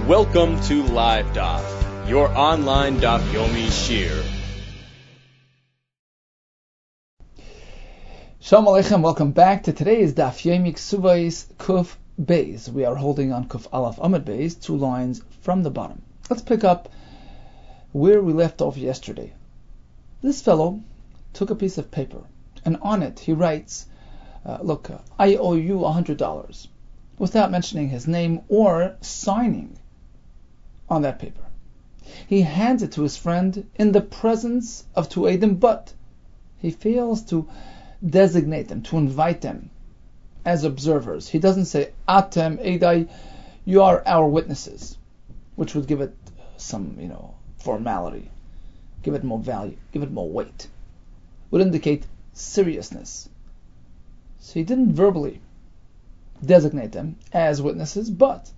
Welcome to Live Daf, your online Daf Yomi Shir. Shalom Aleichem, welcome back to today's Daf Yomi Ksuvos Kuf Beis. We are holding on Kuf Aleph Amud Beis, 2 lines from the bottom. Let's pick up where we left off yesterday. This fellow took a piece of paper, and on it he writes, look, I owe you $100, without mentioning his name or signing on that paper. He hands it to his friend in the presence of two Eidim, but he fails to designate them, to invite them as observers. He doesn't say, Atem Eidai, you are our witnesses, which would give it some, formality, give it more value, give it more weight, would indicate seriousness. So he didn't verbally designate them as witnesses, but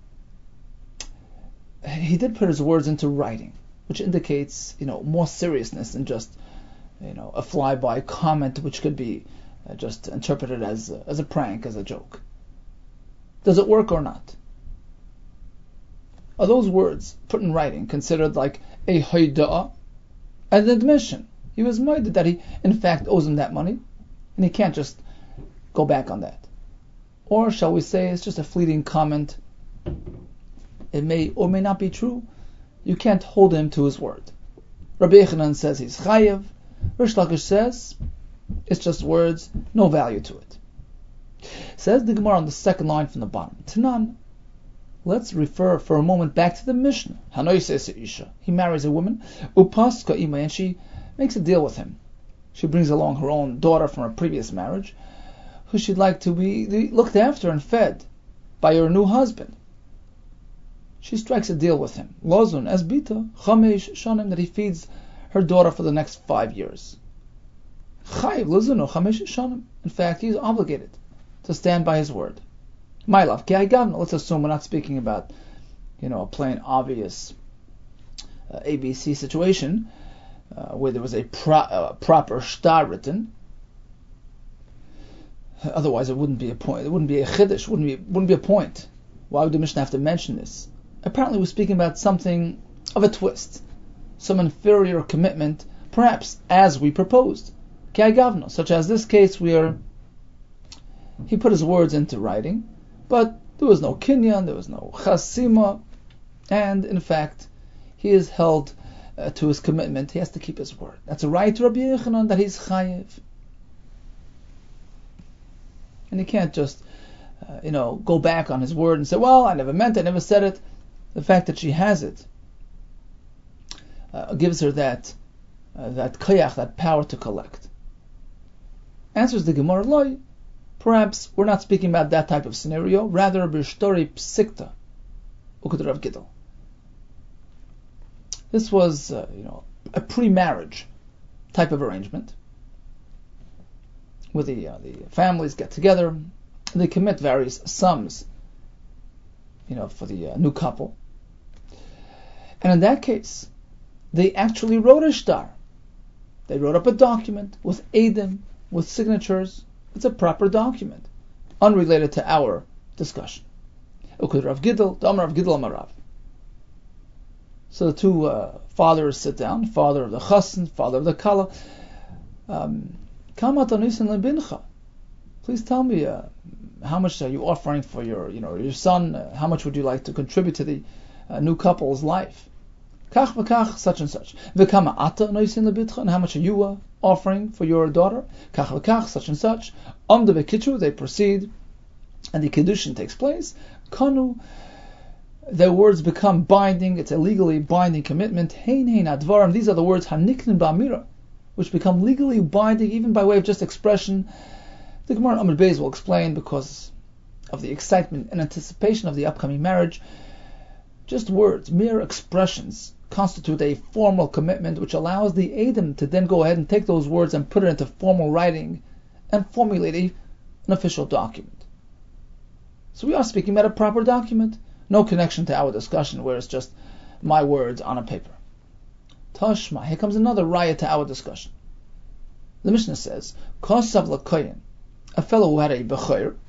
he did put his words into writing, which indicates, more seriousness than just, a flyby comment, which could be just interpreted as a prank, as a joke. Does it work or not? Are those words put in writing considered like a haida'ah, an admission? He was minded that he, in fact, owes him that money, and he can't just go back on that. Or shall we say it's just a fleeting comment? It may or may not be true. You can't hold him to his word. Rabbi Yechanan says he's chayev. Rish Lakish says it's just words, no value to it. Says the Gemara on the second line from the bottom. Tanan. Let's refer for a moment back to the Mishnah. He marries a woman, upaska ima, and she makes a deal with him. She brings along her own daughter from her previous marriage, who she'd like to be looked after and fed by her new husband. She strikes a deal with him. Lozun as bita chamesh shanim, that he feeds her daughter for the next 5 years. Chayiv lozun chamesh shanim. In fact, he's obligated to stand by his word. My love, let's assume we're not speaking about, a plain obvious ABC situation where there was a proper shtar written. Otherwise, it wouldn't be a point. It wouldn't be a chiddush. Wouldn't be a point. Why would the Mishnah have to mention this? Apparently, we're speaking about something of a twist, some inferior commitment, perhaps as we proposed, such as this case where he put his words into writing, but there was no kinyan, there was no chasima, and in fact, he is held to his commitment. He has to keep his word. That's a right to Rabbi Yechanan that he's chayev. And he can't just, go back on his word and say, well, I never meant it, I never said it. The fact that she has it gives her that koyach, that power to collect. Answers the Gemara, Loi. Perhaps we're not speaking about that type of scenario, rather b'shtori psikta, uked Rav Gidel. This was, a pre-marriage type of arrangement, where the families get together, and they commit various sums, for the new couple. And in that case, they actually wrote a shtar. They wrote up a document with eidim, with signatures. It's a proper document, unrelated to our discussion. Uked Rav Gidel, Damar Rav Gidel Amarav. So the two fathers sit down, father of the chassan, father of the kala. Please tell me, how much are you offering for your son? How much would you like to contribute to the new couple's life? Kach v'kach, such and such. V'kama ata noisin lebitcha, and how much are you offering for your daughter? Kach v'kach, such and such. Amda v'kitru, they proceed, and the kiddushin takes place. Kanu, their words become binding. It's a legally binding commitment. Hein hein advarim. These are the words haniknin ba'amira, which become legally binding, even by way of just expression. The Gemara Amud Beis will explain, because of the excitement and anticipation of the upcoming marriage, just words, mere expressions, constitute a formal commitment, which allows the Eidim to then go ahead and take those words and put it into formal writing and formulate an official document. So we are speaking about a proper document, no connection to our discussion where it's just my words on a paper. Tashma, here comes another raya to our discussion. The Mishnah says, Kosav l'koyin, a fellow who had a bechor,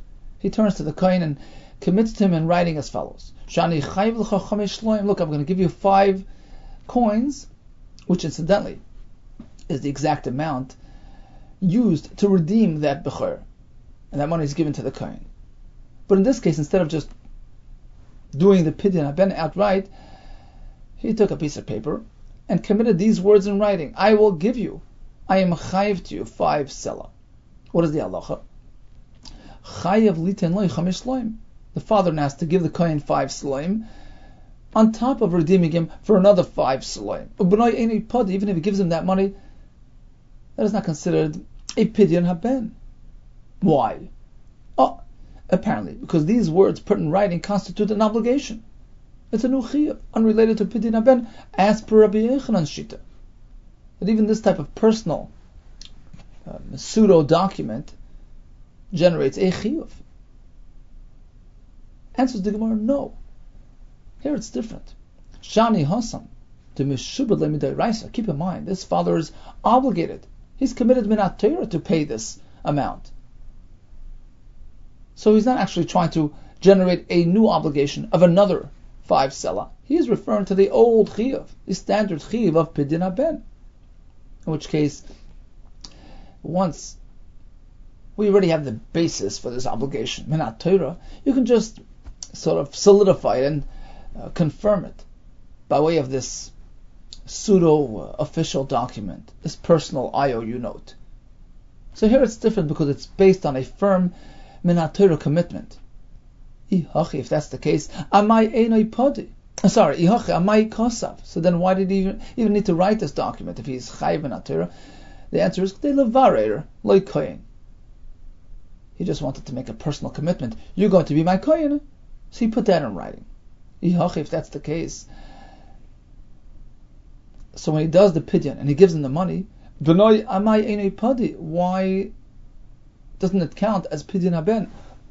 he turns to the Kohen and commits to him in writing as follows. Shani chayv l'cha chamesh shloim. Look, I'm going to give you 5 coins, which incidentally is the exact amount used to redeem that bechor. And that money is given to the Kohen. But in this case, instead of just doing the pidyon haben outright, he took a piece of paper and committed these words in writing. I will give you, I am chayiv to you 5 selah. What is the halacha? Chayiv liten loy chamesh shloim. The father now has to give the Kohen 5 selaim on top of redeeming him for another 5 selaim. Even if he gives him that money, that is not considered a pidyon haben. Why? Oh, apparently, because these words put in writing constitute an obligation. It's a new chiyuv, unrelated to pidyon haben, as per Rabbi Yochanan's shita. That even this type of personal pseudo document generates a chiyuv. Answers the Gemara, no. Here it's different. Shani Hasam, to Mishubad Lemidai Raisa. Keep in mind, this father is obligated. He's committed minat Torah to pay this amount. So he's not actually trying to generate a new obligation of another 5 selah. He is referring to the old chiyuv, the standard chiyuv of pidyon haben. In which case, once we already have the basis for this obligation, minat Torah, you can just sort of solidify it and confirm it by way of this pseudo-official document, this personal IOU note. So here it's different because it's based on a firm minat Torah commitment. If that's the case, amai einoi podi. Sorry, amai kosav. So then why did he even need to write this document if he's chayiv minat Torah? The answer is they levarer loy kohen. He just wanted to make a personal commitment. You're going to be my kohen. So he put that in writing. If that's the case, so when he does the pidyon and he gives him the money, why doesn't it count as pidyon haben?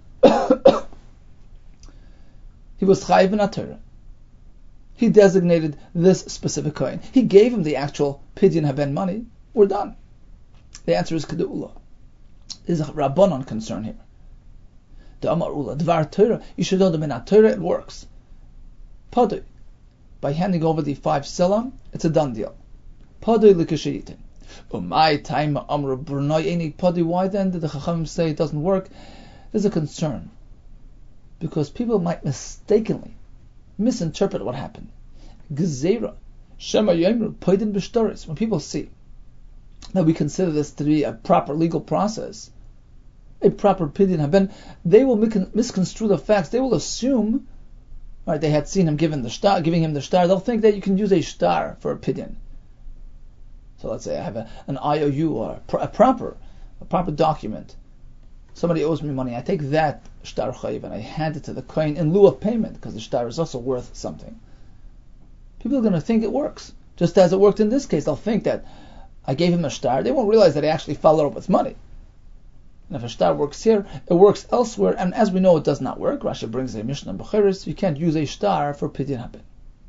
He was chayiv minat Torah. He designated this specific kohen. He gave him the actual pidyon haben money. We're done. The answer is kedu'ula. There's a rabbanon concern here. The Amar Ula, Dvar Torah, you should know the minat Torah, it works. Padoi, by handing over the 5 selah, it's a done deal. Padoi likashayitin. My time Amr Brunoi Eni Padoi, why then did the Chachamim say it doesn't work? There's a concern. Because people might mistakenly misinterpret what happened. Gezerah, Shema Yomru, Poidin B'shtoris. When people see that we consider this to be a proper legal process, a proper pidyon haben, they will misconstrue the facts. They will assume, right? They had seen him giving him the shtar. They'll think that you can use a shtar for a pidyon. So let's say I have an IOU or a proper document. Somebody owes me money. I take that shtar chayiv and I hand it to the kohen in lieu of payment because the shtar is also worth something. People are going to think it works, just as it worked in this case. They'll think that I gave him a shtar. They won't realize that I actually followed up with money. And if a shtar works here, it works elsewhere. And as we know, it does not work. Rashi brings a Mishnah Bechiris. You can't use a shtar for pidyon haben.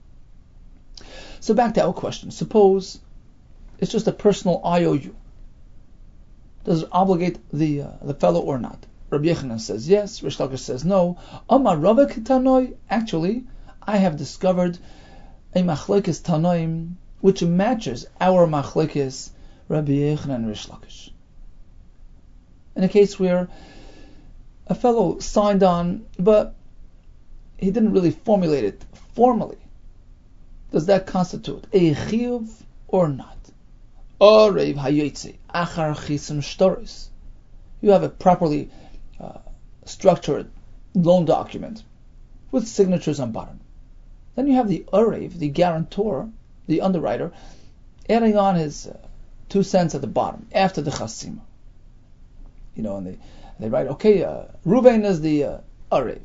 So back to our question. Suppose it's just a personal IOU. Does it obligate the fellow or not? Rabbi Yochanan says yes. Rish Lakish says no. Amar Rava Kitanoi. Actually, I have discovered a machlekes tanoim which matches our machlekes Rabbi Yochanan and Rish Lakish. In a case where a fellow signed on, but he didn't really formulate it formally, does that constitute a chiyuv or not? Orev hayotze achar chisim shtoris. You have a properly structured loan document with signatures on bottom. Then you have the orev, the guarantor, the underwriter, adding on his 2 cents at the bottom after the chasima. You know, and they write, okay, Ruvain is the Arev.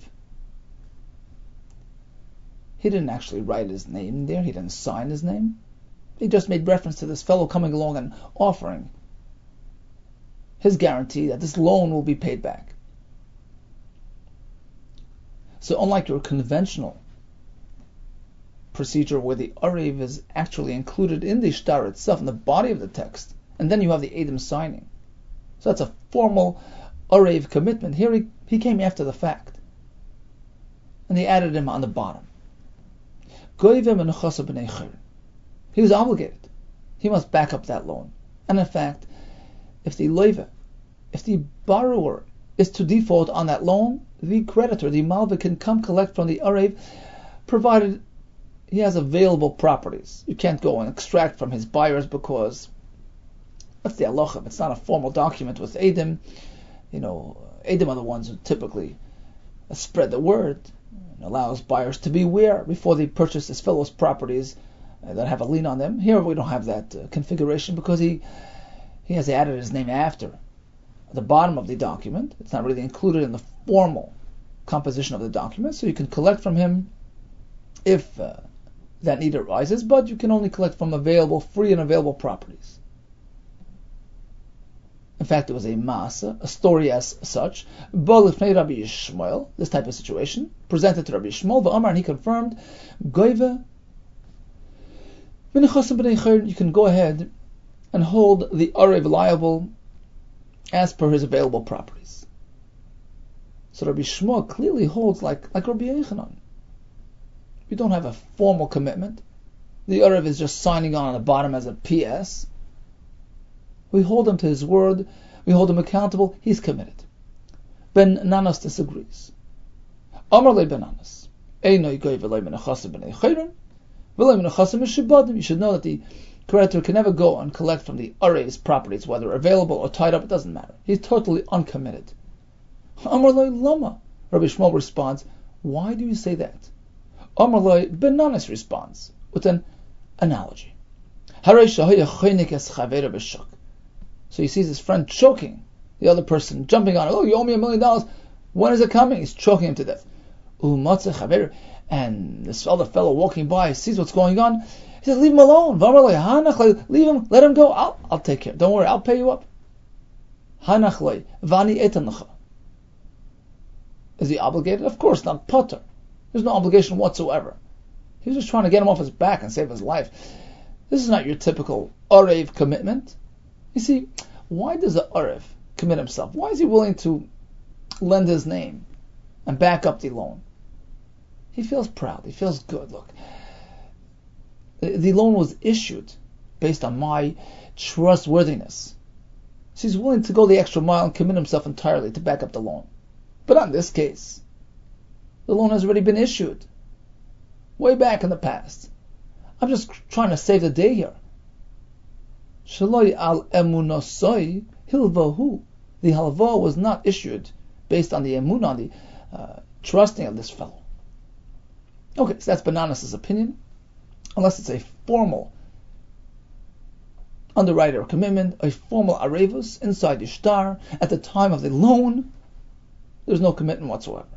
He didn't actually write his name there. He didn't sign his name. He just made reference to this fellow coming along and offering his guarantee that this loan will be paid back. So unlike your conventional procedure where the Arev is actually included in the shtar itself, in the body of the text, and then you have the Edom signing. So that's a formal Arev commitment. Here he He came after the fact. And they added him on the bottom. He was obligated. He must back up that loan. And in fact, if the borrower is to default on that loan, the creditor, the malva, can come collect from the arev, provided he has available properties. You can't go and extract from his buyers because that's the halacha. It's not a formal document with Eidim. Eidim are the ones who typically spread the word and allows buyers to beware before they purchase his fellow's properties that have a lien on them. Here we don't have that configuration because he has added his name after the bottom of the document. It's not really included in the formal composition of the document, so you can collect from him if that need arises, but you can only collect from free and available properties. In fact, it was a masa, a story as such. Rabbi Yishmael, this type of situation, presented to Rabbi Yishmael, V'amar, and he confirmed, Goiva, you can go ahead and hold the arev liable as per his available properties. So Rabbi Yishmael clearly holds like Rabbi Yochanan. We don't have a formal commitment. The arev is just signing on the bottom as a PS. We hold him to his word. We hold him accountable. He's committed. Ben Nanas disagrees. Amar le Ben Nanas. You should know that the creditor can never go and collect from the arev's properties, whether available or tied up. It doesn't matter. He's totally uncommitted. Amar le Lama. Rabbi Shmuel responds, why do you say that? Amar le Ben Nanas responds with an analogy. So he sees his friend choking the other person, jumping on it. Oh, you owe me $1 million. When is it coming? He's choking him to death. And this other fellow walking by sees what's going on. He says, leave him alone. Leave him, let him go. I'll take care. Don't worry, I'll pay you up. Is he obligated? Of course not. Potter. There's no obligation whatsoever. He was just trying to get him off his back and save his life. This is not your typical arev commitment. You see, why does the arev commit himself? Why is he willing to lend his name and back up the loan? He feels proud. He feels good. Look, the loan was issued based on my trustworthiness. So he's willing to go the extra mile and commit himself entirely to back up the loan. But on this case, the loan has already been issued way back in the past. I'm just trying to save the day here. Shaloi al emunasoi hilvahu. The halva was not issued based on the emunah, the trusting of this fellow. Okay, so that's Bananas' opinion. Unless it's a formal underwriter commitment, a formal arevus inside the shtar at the time of the loan, there's no commitment whatsoever.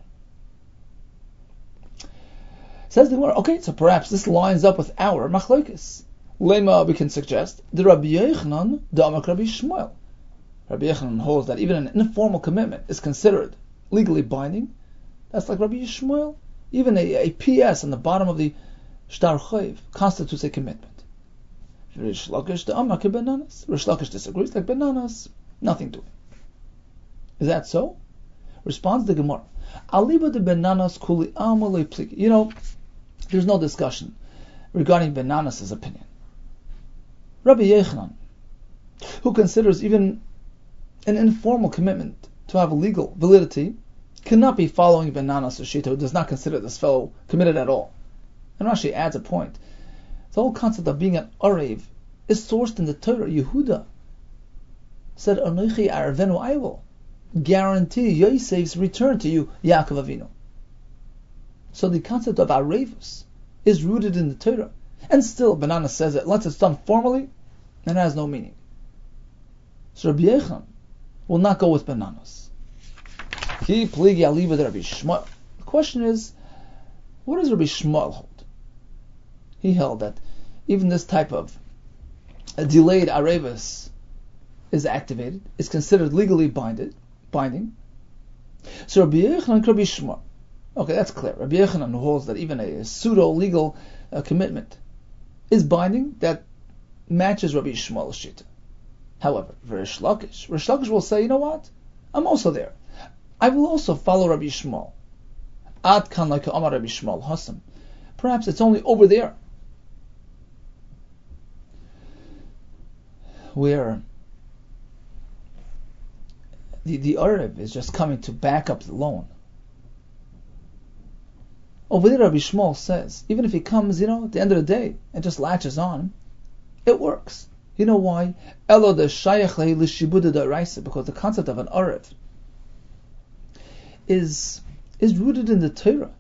Says the Gemara, okay, so perhaps this lines up with our machlokes. Lema, we can suggest, the Rabbi Yochanan, the Amak Rabbi Shmuel. Rabbi Yochanan holds that even an informal commitment is considered legally binding. That's like Rabbi Shmuel. Even a PS on the bottom of the shtar chayv constitutes a commitment. Rish Lakish, the Amak Bananas. Rish Lakish disagrees, like Bananas, nothing to it. Is that so? Responds the Gemara. Aliba de Bananas kuli amalei pliki. There's no discussion regarding Bananas' opinion. Rabbi Yochanan, who considers even an informal commitment to have a legal validity, cannot be following Bananas Shita, who does not consider this fellow committed at all. And Rashi adds a point. The whole concept of being an arev is sourced in the Torah. Yehuda said, Anochi Arvenu, I will guarantee Yosef's return to you, Yaakov Avinu. So the concept of arevus is rooted in the Torah. And still, Bananas says that unless it's done formally, it has no meaning. So Rabbi Yochanan will not go with Bananas. The question is, what does Rabbi Shmuel hold? He held that even this type of a delayed arevus is activated, is considered legally binding. So Rabbi Yochanan, Rabbi Shmuel. Okay, that's clear. Rabbi Yochanan holds that even a pseudo-legal commitment is binding. That matches Rabbi Shmuel's shita. However, Rish Lakish will say, you know what? I'm also there. I will also follow Rabbi Shmuel. Ad kan like Amar Rabbi Shmuel Hassam. Perhaps it's only over there where the Arab is just coming to back up the loan. Over there, Rabbi Shmuel says, even if he comes, at the end of the day and just latches on, it works. You know why? Elo de shayach lehi l'shibuda da'raisa, because the concept of an Arab is rooted in the Torah.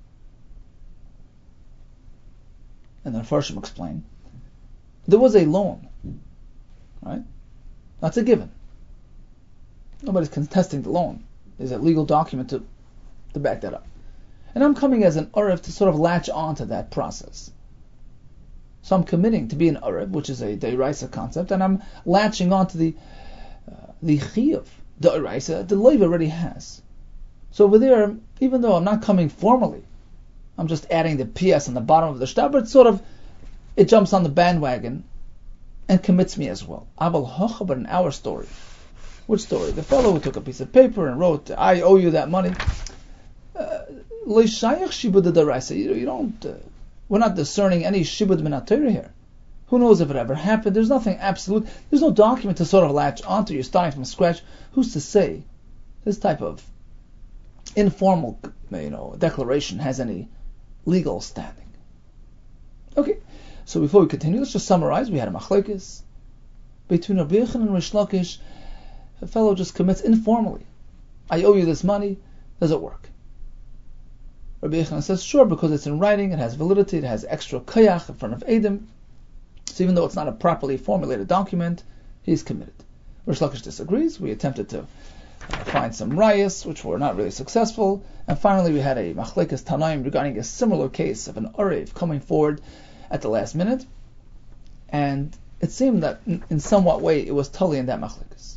And the Farshim explain, there was a loan, right? That's a given. Nobody's contesting the loan. There's a legal document to back that up. And I'm coming as an Arab to sort of latch on to that process. So I'm committing to be an Arab, which is a Deiraisa concept, and I'm latching on to the Chiyuv, the Deiraisa, the Leiv already has. So over there, even though I'm not coming formally, I'm just adding the PS on the bottom of the shtar, but it jumps on the bandwagon and commits me as well. Abel Hocha, but in our story. Which story? The fellow who took a piece of paper and wrote, I owe you that money. You don't. We're not discerning any shibud min HaTorah here. Who knows if it ever happened? There's nothing absolute. There's no document to sort of latch onto. You're starting from scratch. Who's to say this type of informal, declaration has any legal standing? Okay. So before we continue, let's just summarize. We had a machlokes between Rabbi Yochanan and Rish Lakish. A fellow just commits informally. I owe you this money. Does it work? Rabbi Yochanan says, sure, because it's in writing, it has validity, it has extra koyach in front of Edom. So even though it's not a properly formulated document, he's committed. Rish Lakish disagrees. We attempted to find some rayas, which were not really successful. And finally, we had a machlekes tanaim regarding a similar case of an Arev coming forward at the last minute. And it seemed that in somewhat way it was totally in that machlekes.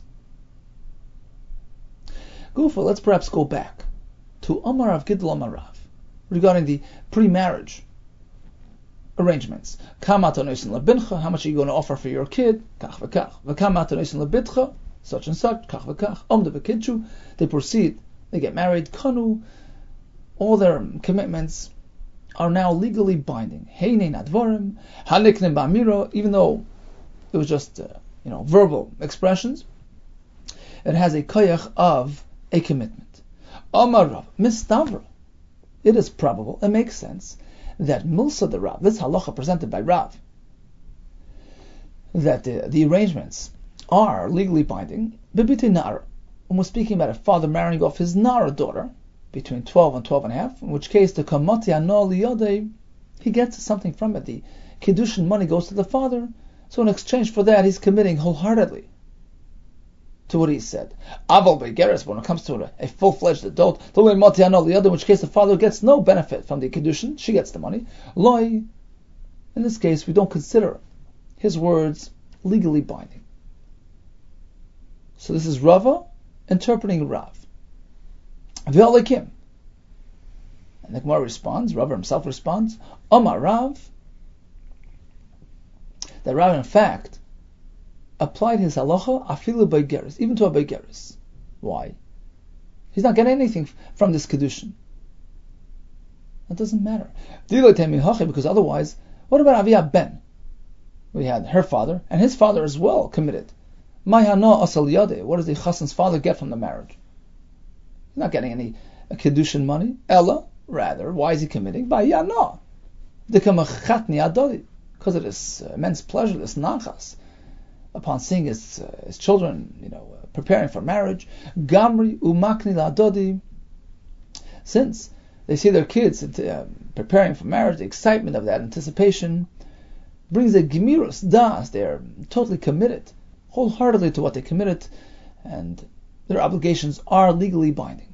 Gufa, let's perhaps go back to Amar Rav Gidl Amar Rav regarding the pre-marriage arrangements. How much are you going to offer for your kid? Kach v'kach. Such and such. Kach v'kach. They proceed. They get married. Kanu. All their commitments are now legally binding. Even though it was just verbal expressions, it has a koyach of a commitment. Amar Rav mistavra. It is probable, it makes sense, that Milsa the Rav, this halacha presented by Rav, that the arrangements are legally binding, bibiti nara, when we're speaking about a father marrying off his nara daughter, between 12 and 12 and a half, in which case the kamati ano liyodei, he gets something from it. The kiddushin money goes to the father, so in exchange for that, he's committing wholeheartedly to what he said. Aval begeres, when it comes to a full-fledged adult, in which case the father gets no benefit from the kiddushin, she gets the money. Loi, in this case, we don't consider his words legally binding. So this is Rava interpreting Rav. V'alakim. And the Gemara responds, Rava himself responds, Amar Rav, that Rav in fact applied his halacha afilu beigeres, even to a beigeres. Why? He's not getting anything from this kedushin. That doesn't matter. Because otherwise, what about Avia Ben? We had her father and his father as well committed. What does the chassan's father get from the marriage? He's not getting any kedushin money. Ella, rather, why is he committing? By yana, because of this immense pleasure, this nachas, upon seeing his children, preparing for marriage. Gamri umakni la'adodi. Since they see their kids preparing for marriage, the excitement of that anticipation brings a gemirus das. They're totally committed, wholeheartedly to what they committed, and their obligations are legally binding.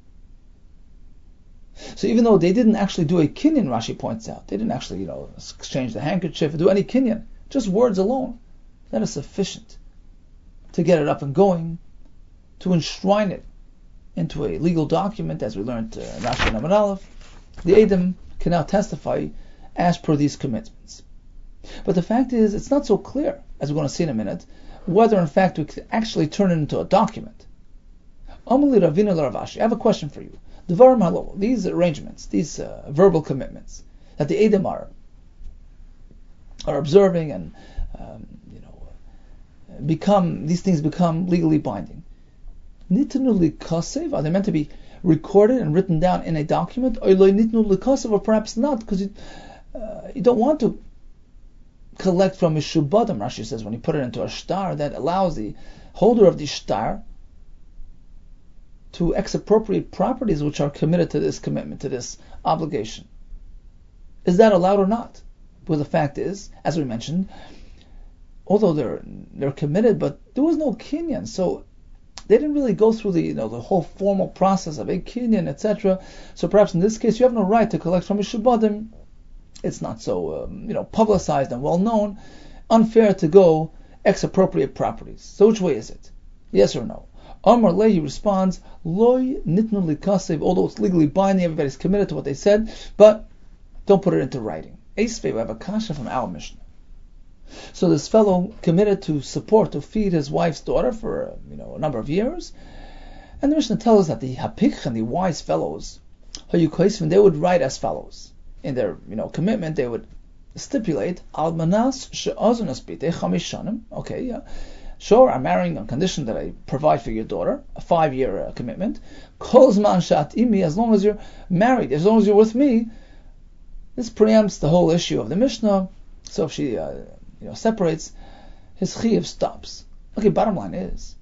So even though they didn't actually do a kinyan, Rashi points out, they didn't actually, exchange the handkerchief or do any kinyan, just words alone, that is sufficient to get it up and going, to enshrine it into a legal document, as we learned in Rashi and Amud Aleph. The Edom can now testify as per these commitments. But the fact is, it's not so clear, as we're going to see in a minute, whether in fact we could actually turn it into a document. Amali Ravina Ravashi, I have a question for you. Devarim halol, these arrangements, these verbal commitments that the Edom are observing and these things become legally binding. Nitnu likasev, are they meant to be recorded and written down in a document? Or perhaps not, because you don't want to collect from Mishubadim, Rashi says, when you put it into a shtar, that allows the holder of the shtar to expropriate properties which are committed to this commitment, to this obligation. Is that allowed or not? Well, the fact is, as we mentioned, although they're committed, but there was no kinyan, so they didn't really go through the whole formal process of a kinyan, etc. So perhaps in this case you have no right to collect from Mishubadim. It's not so publicized and well known. Unfair to go expropriate properties. So which way is it? Yes or no? Amar Lehi responds, Loy nitnu likasev, although it's legally binding, everybody's committed to what they said, but don't put it into writing. Esvei, we have a kasha from our Mishnah. So this fellow committed to feed his wife's daughter for a number of years, and the Mishnah tells us that the hapich and the wise fellows, they would write as follows. In their commitment, they would stipulate almanas she'azunas bitei chamish shanim. Okay, yeah. Sure, I'm marrying on condition that I provide for your daughter, a 5-year commitment. Kol zman she'atimi, as long as you're married, as long as you're with me. This preempts the whole issue of the Mishnah. So if she separates, his chiyuv stops. Okay, bottom line is,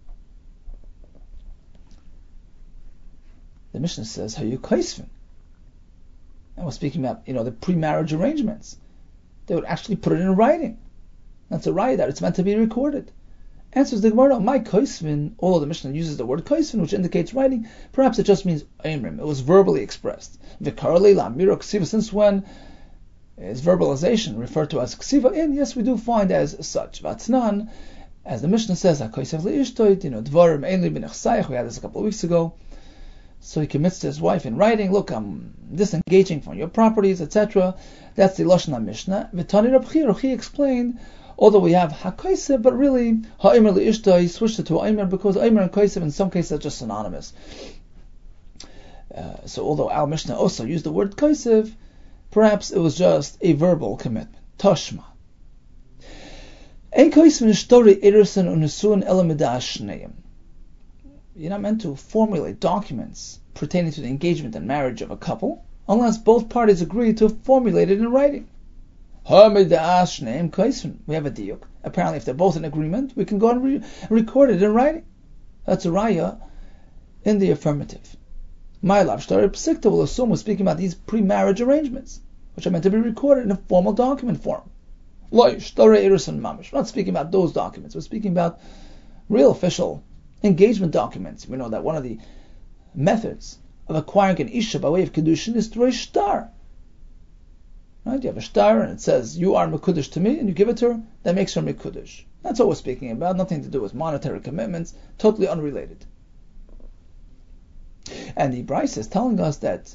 the Mishnah says, Hayu kaisvin. And we're speaking about, the pre-marriage arrangements. They would actually put it in writing. That's a raya that it's meant to be recorded. Answers the Gemara, my kaisvin, although the Mishnah uses the word kaisvin, which indicates writing, perhaps it just means aimrim. It was verbally expressed. V'karli la'mira ksiva, since when is verbalization referred to as ksiva? And yes, we do find as such. Vatnan, as the Mishnah says, ha'kaisav le'ishtoit, dvarim einli b'nechsayich, we had this a couple of weeks ago. So he commits to his wife in writing, look, I'm disengaging from your properties, etc. That's the Lashon Mishnah. V'tani Reb Chia, he explained, although we have ha'kaisev, but really ha'imr le'ishta, he switched it to ha'imr because ha'imr and kaisev in some cases are just synonymous. So although our Mishnah also used the word kaisev, perhaps it was just a verbal commitment. Tashma. Ein kaisev nishtori erusin unesuin elamidah shneim. You're not meant to formulate documents pertaining to the engagement and marriage of a couple unless both parties agree to formulate it in writing. We have a diuk. Apparently, if they're both in agreement, we can go and record it in writing. That's a raya in the affirmative. My love story Psikta will assume we're speaking about these pre-marriage arrangements, which are meant to be recorded in a formal document form. We're not speaking about those documents. We're speaking about real official engagement documents. We know that one of the methods of acquiring an isha by way of kedushin is through a shtar. Right? You have a shtar and it says, you are mekudesh to me, and you give it to her, that makes her mekudesh. That's what we're speaking about, nothing to do with monetary commitments, totally unrelated. And the Bryce is telling us that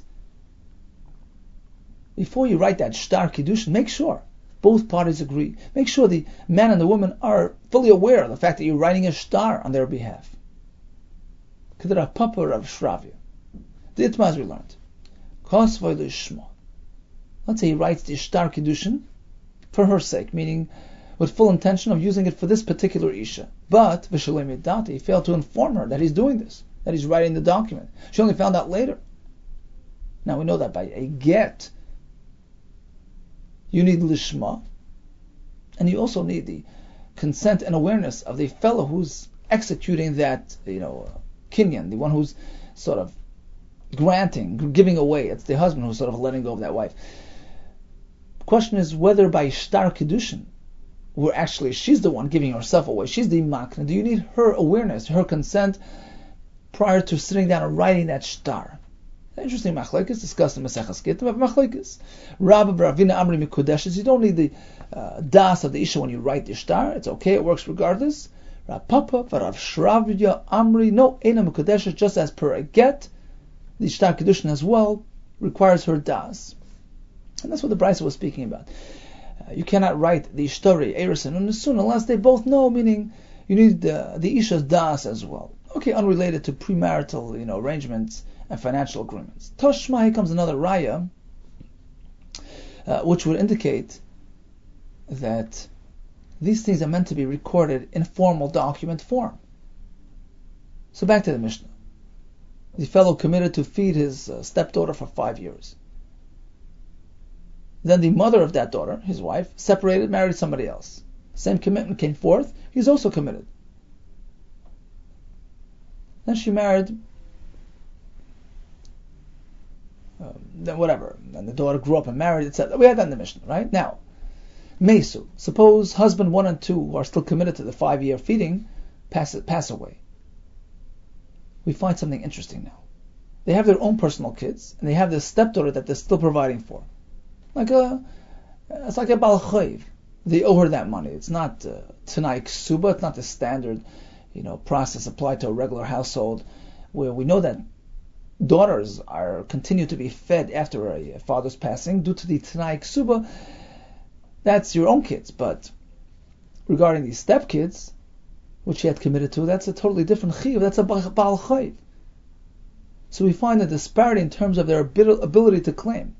before you write that shtar kedushin, make sure both parties agree. Make sure the man and the woman are fully aware of the fact that you're writing a shtar on their behalf. Kedera Papa Rav Shravya. The Itmaz we learned. Kosvoy Lishma. Let's say he writes the shtar kedushin for her sake, meaning with full intention of using it for this particular isha. But v'shalei midati, he failed to inform her that he's doing this, that he's writing the document. She only found out later. Now we know that by a get, you need lishma, and you also need the consent and awareness of the fellow who's executing that, kinyan, the one who's sort of giving away. It's the husband who's sort of letting go of that wife. The question is whether by shtar kedushin, where actually she's the one giving herself away, she's the makna, do you need her awareness, her consent, prior to sitting down and writing that shtar? Interesting machlekes discussed in Maseches Gittin. But machlekes, Rabbi Ravina Amri Mikudeshes. You don't need the das of the isha when you write the shtar. It's okay. It works regardless. Rav Papa, Rav Shravya Amri. No, Eina Mikudeshes. Just as per a get, the shtar kedushin as well requires her das, and that's what the Brisa was speaking about. You cannot write the shtori erusin unesun unless they both know. Meaning, you need the isha's das as well. Okay, unrelated to premarital, arrangements and financial agreements. Toshma, here comes another raya, which would indicate that these things are meant to be recorded in formal document form. So back to the Mishnah. The fellow committed to feed his stepdaughter for 5 years. Then the mother of that daughter, his wife, separated, married somebody else. Same commitment came forth. He's also committed. Then she married, then whatever. And the daughter grew up and married, etc. We had that in the Mishnah, right? Now, Mesu. Suppose husband 1 and 2, who are still committed to the 5-year feeding, pass away. We find something interesting now. They have their own personal kids, and they have this stepdaughter that they're still providing for. It's like a Baal Chayv. They owe her that money. It's not Tanai Ksuba. It's not the standard, process applied to a regular household, where we know that daughters continue to be fed after a father's passing due to the Tanai Ksuba. That's your own kids. But regarding these stepkids, which she had committed to, that's a totally different chiyuv. That's a Baal Chayv. So we find a disparity in terms of their ability to claim.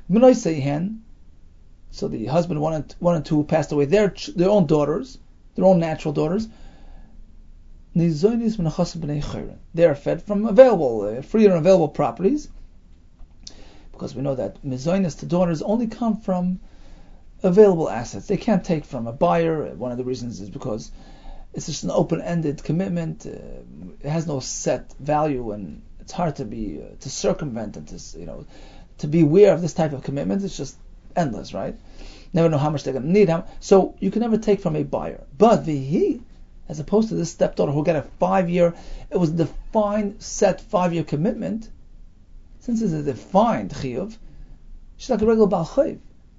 So the husband 1 and 2 who passed away, their own daughters, their own natural daughters, they are fed from free and available properties, because we know that mizonis to daughters only come from available assets. They can't take from a buyer. One of the reasons is because it's just an open-ended commitment. It has no set value, and it's hard to circumvent and to be aware of this type of commitment. It's just endless, right? Never know how much they're going to need. So you can never take from a buyer. But as opposed to this stepdaughter who got a 5-year, it was a defined, set 5-year commitment. Since it's a defined chiyuv, she's like a regular Baal Chayv.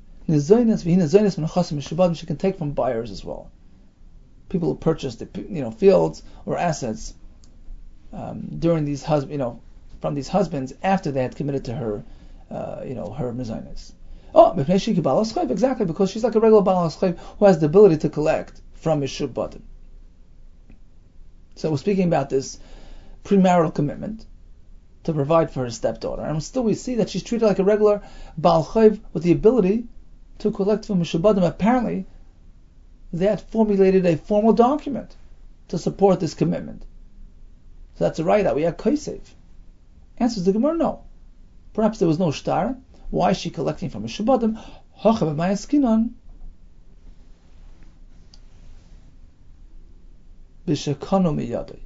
She can take from buyers as well. People who purchased fields or assets during these from these husbands after they had committed to her, her mizonos. Exactly, because she's like a regular Baal Chayv who has the ability to collect from Mishub Badim. So we're speaking about this premarital commitment to provide for her stepdaughter, and still we see that she's treated like a regular Baal Chayv with the ability to collect from Mishub Badim. Apparently, they had formulated a formal document to support this commitment. So that's a right that we had Kaisev. Answers the Gemara, no. Perhaps there was no shtar. Why is she collecting from Mishub Badim? Hochav ma'askinan b'shekanu miyadoi.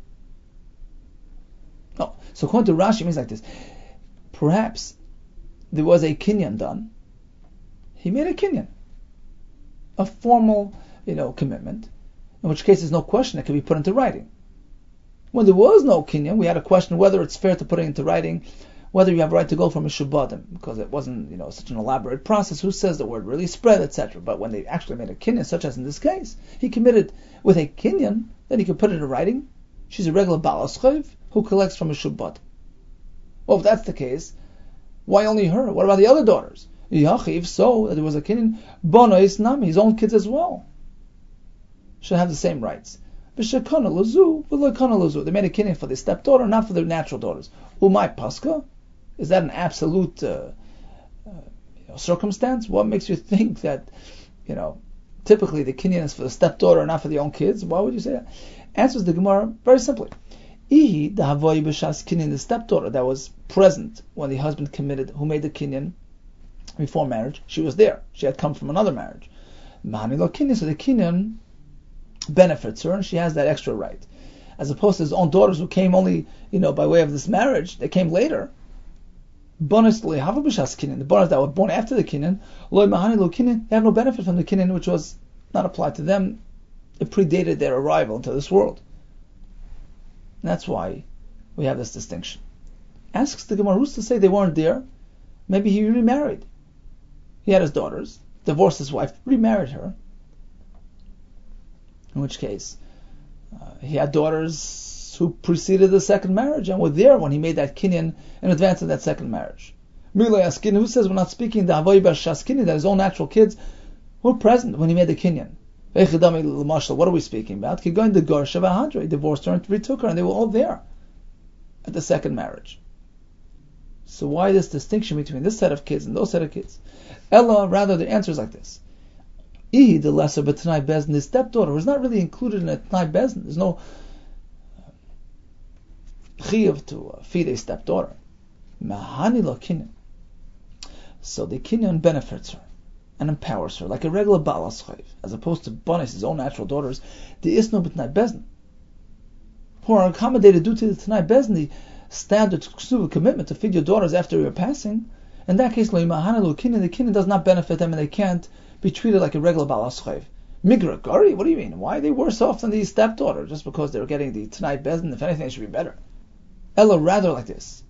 No. So according to Rashi, it means like this. Perhaps there was a kinyan done. He made a kinyan, a formal, commitment. In which case, there's no question it could be put into writing. When there was no kinyan, we had a question whether it's fair to put it into writing, whether you have a right to go from Mishub Badim, because it wasn't, such an elaborate process. Who says the word really spread, etc. But when they actually made a kinyan, such as in this case, he committed with a kinyan, then he could put it in writing. She's a regular Baal Chayv who collects from Mishub Badim. Well, if that's the case, why only her? What about the other daughters? If so, that there was a kinyan, Bonois Nami, his own kids as well should have the same rights. They made a kinyan for the stepdaughter, not for their natural daughters. Umay Paska? Is that an absolute circumstance? What makes you think that, typically the kinyan is for the stepdaughter, not for the own kids? Why would you say that? Answers the Gemara very simply. Ihi the havoy b'shas kinyan, the stepdaughter that was present when the husband committed, who made the kinyan before marriage, she was there. She had come from another marriage. Mahani lo kinyan, so the kinyan benefits her, and she has that extra right, as opposed to his own daughters who came only, by way of this marriage. They came later. Bonus lo yahava b'shas kinyan, the bonus that were born after the kinyan, lo mahani lo kinyan, they have no benefit from the kinyan, which was not applied to them. It predated their arrival into this world. And that's why we have this distinction. Asks the Gemara, who's to say they weren't there? Maybe he remarried. He had his daughters, divorced his wife, remarried her. In which case, he had daughters who preceded the second marriage and were there when he made that kinyan in advance of that second marriage. Who says we're not speaking the Havoy Bashas kinyan, that his own natural kids were present when he made the kinyan? What are we speaking about? He divorced her and retook her, and they were all there at the second marriage. So why this distinction between this set of kids and those set of kids? Ella, rather, the answer is like this. The lesser but Tanai Bezin, his stepdaughter, was not really included in a Tanai Bezin. There's no chiyuv to feed a stepdaughter. Mahani lo kinyan. So the kinyan benefits her and empowers her like a regular balas chayv, as opposed to Banis, his own natural daughters, the isno but Tanai Bezin, who are accommodated due to the Tanai Bezin, the standard commitment to feed your daughters after your passing. In that case, the kinyan does not benefit them, and they can't be treated like a regular balas chayv. Migra gari, what do you mean? Why are they worse off than the stepdaughter just because they're getting the Tanai Bezin? If anything, it should be better. Ella, rather like this.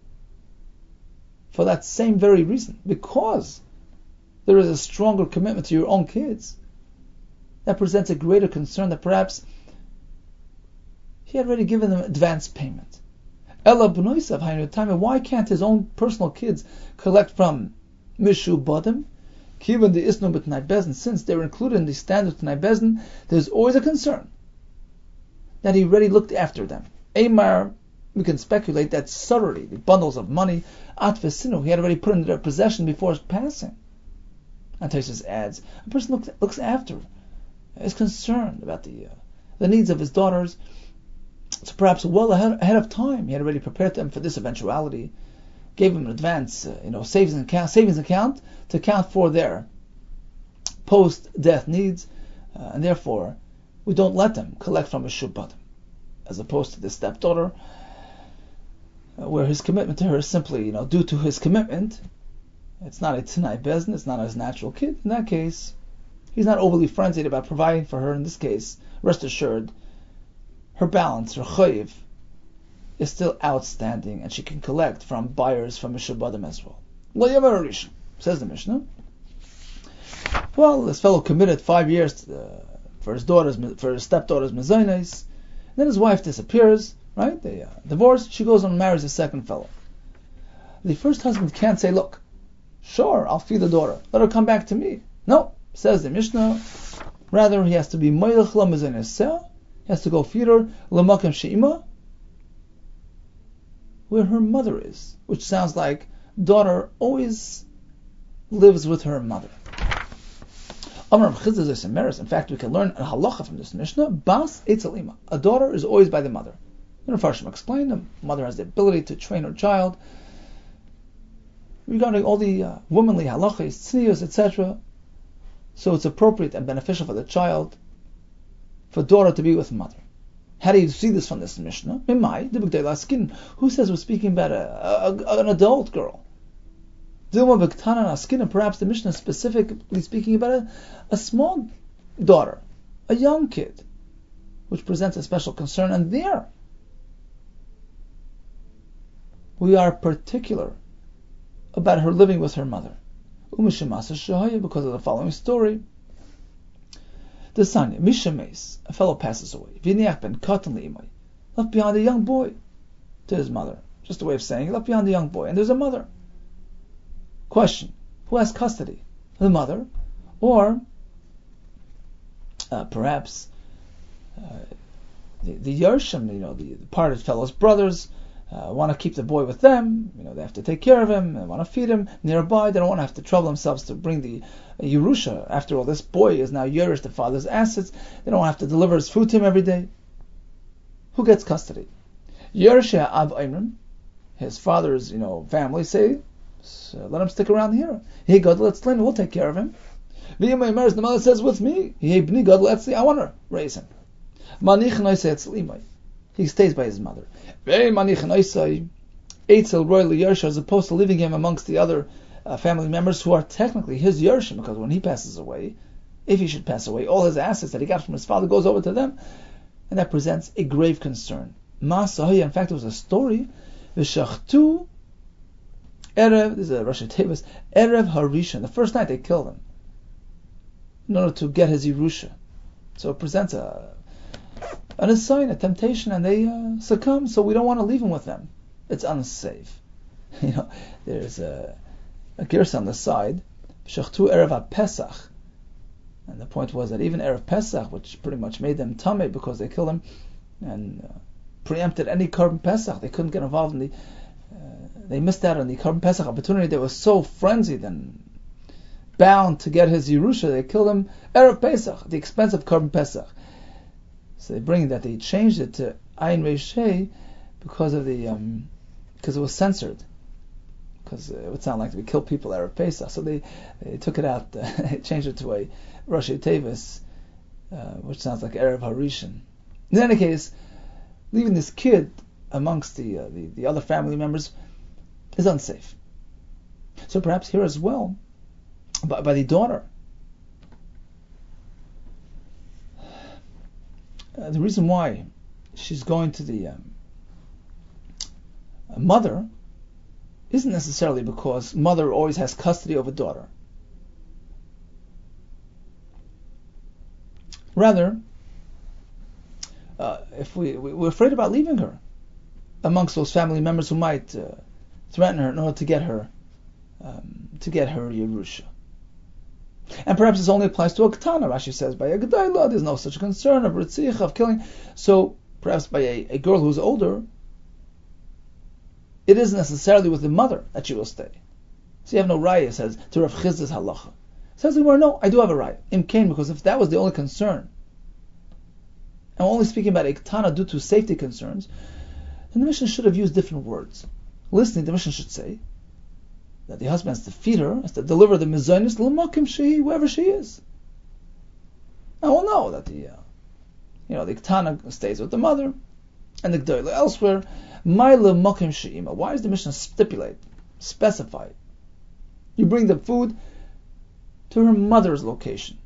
For that same very reason, because there is a stronger commitment to your own kids, that presents a greater concern that perhaps he had already given them advance payment. Ella b'noisav haynu time. Why can't his own personal kids collect from Mishu Badim? Given the Isnu b'Tanai Bezin, since they were included in the standard Tanai Bezin, there's always a concern that he already looked after them. Amar, we can speculate that surety, the bundles of money, atfesinu, he had already put in their possession before his passing. And Tosfos adds, a person looks after, is concerned about the needs of his daughters. So perhaps well ahead of time, he had already prepared them for this eventuality, gave them an advance, savings account to account for their post-death needs, and therefore we don't let them collect from a shubbat, as opposed to the stepdaughter, where his commitment to her is simply, due to his commitment. It's not a Tanai Bezin, it's not his natural kid. In that case, he's not overly frenzied about providing for her. In this case, rest assured, her balance, her chayiv, is still outstanding, and she can collect from buyers from a Shabbatim as well. Says the Mishnah. Well, this fellow committed 5 years for his stepdaughter's mezainis. Then his wife disappears, right? They divorce. She goes and marries a second fellow. The first husband can't say, look, sure, I'll feed the daughter. Let her come back to me. No, says the Mishnah. Rather, he has to be moilech la mezainis. He has to go feed her l'makom she'ima, where her mother is, which sounds like daughter always lives with her mother. In fact, we can learn a halacha from this Mishnah. Bas etzel ima. A daughter is always by the mother. The Farshim explained the mother has the ability to train her child regarding all the womanly halachas, tznius, etc. So it's appropriate and beneficial for the child, for daughter to be with mother. How do you see this from this Mishnah? Who says we're speaking about an adult girl? And perhaps the Mishnah is specifically speaking about a small daughter, a young kid, which presents a special concern. And there, we are particular about her living with her mother. Because of the following story. The son, Mishames, a fellow passes away. Viniach ben Katan li'imai, left behind a young boy to his mother. Just a way of saying, left behind a young boy, and there's a mother. Question: who has custody? The mother, or perhaps the Yershim, the parted fellow's brothers, want to keep the boy with them. They have to take care of him, they want to feed him nearby. They don't want to have to trouble themselves to bring the Yerusha. After all, this boy is now Yerush, the father's assets. They don't have to deliver his food to him every day. Who gets custody? Yerush Av Imrim, his father's family say, so let him stick around here. He God, let's learn. We'll take care of him. The mother says, with me. I want to raise him. He stays by his mother. As opposed to leaving him amongst the other family members who are technically his Yershim, because when he passes away, if he should pass away, all his assets that he got from his father goes over to them, and that presents a grave concern. In fact, there was a story. V'shachtu Erev, this is a Rashi Tevis, Erev Harishan. The first night they killed him in order to get his Yerusha. So it presents an sign, a temptation, and they succumb. So we don't want to leave him with them. It's unsafe. There's a gersa on the side. Shachtu Erev HaPesach. And the point was that even Erev Pesach, which pretty much made them tameh because they killed him and preempted any Korban Pesach, they couldn't get involved in they missed out on the Korban Pesach opportunity. They were so frenzied and bound to get his Yerusha, they killed him Erev Pesach at the expense of Korban Pesach. So they bring that they changed it to Ayin Reish Hey because it was censored. Because it would sound like we kill people Erev Pesach. So they took it out, changed it to a Rashi Tevis, which sounds like Erev Harishan. In any case, leaving this kid amongst the other family members is unsafe. So perhaps here as well, by the daughter. The reason why she's going to the mother isn't necessarily because mother always has custody over daughter. Rather, if we're afraid about leaving her amongst those family members who might threaten her in order to get her Yerusha. And perhaps this only applies to a Ketana. Rashi says by a Gedayla there's no such concern of Ritzich, of killing. So perhaps by a girl who's older, it isn't necessarily with the mother that she will stay. So you have no raya, says, to Rav Chizda's halacha. Says the Gemara, no, I do have a raya. Imkain, because if that was the only concern, and we're only speaking about a Ketana due to safety concerns, then the Mishnah should have used different words. Listening, the Mishnah should say that the husband has to feed her, has to deliver the mizonis l'makim shehi, wherever she is. Now we'll know that the Ketana stays with the mother, and the Gdoila elsewhere. My l'makim she'ima. Why does the Mishnah specify? You bring the food to her mother's location,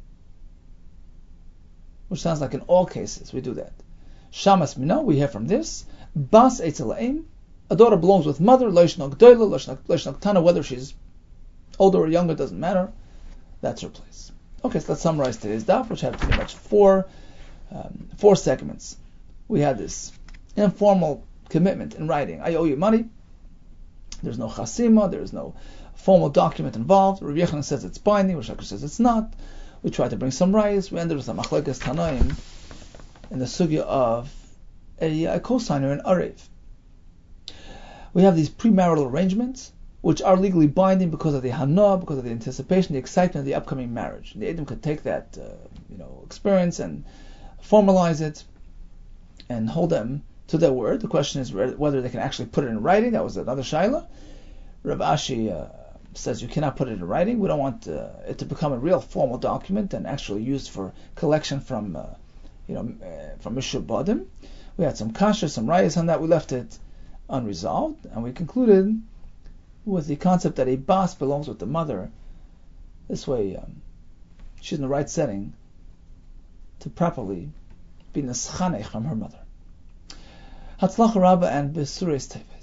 which sounds like in all cases we do that. Shamas mina, we hear from this. Bas eitzel a daughter belongs with mother, loishna gdoila, loishna ktana, whether she's older or younger, doesn't matter. That's her place. Okay, so let's summarize today's daf, which had pretty much four segments. We had this informal commitment in writing. I owe you money. There's no chasima, there's no formal document involved. Rav Yochanan says it's binding, Rosh Hashanah says it's not. We tried to bring some rayas. We ended with a machlekes tanaim in the sugya of a cosigner in Arev. We have these premarital arrangements, which are legally binding because of the hana, because of the anticipation, the excitement of the upcoming marriage. The Edom could take that experience and formalize it and hold them to their word. The question is whether they can actually put it in writing. That was another shaila. Rav Ashi says you cannot put it in writing. We don't want it to become a real formal document and actually used for collection from Mishur Badim. We had some kasha, some rayas on that. We left it unresolved, and we concluded with the concept that a bas belongs with the mother. This way, she's in the right setting to properly be neschanech from her mother. Hatzlacha Rabba and Besureis Tevet.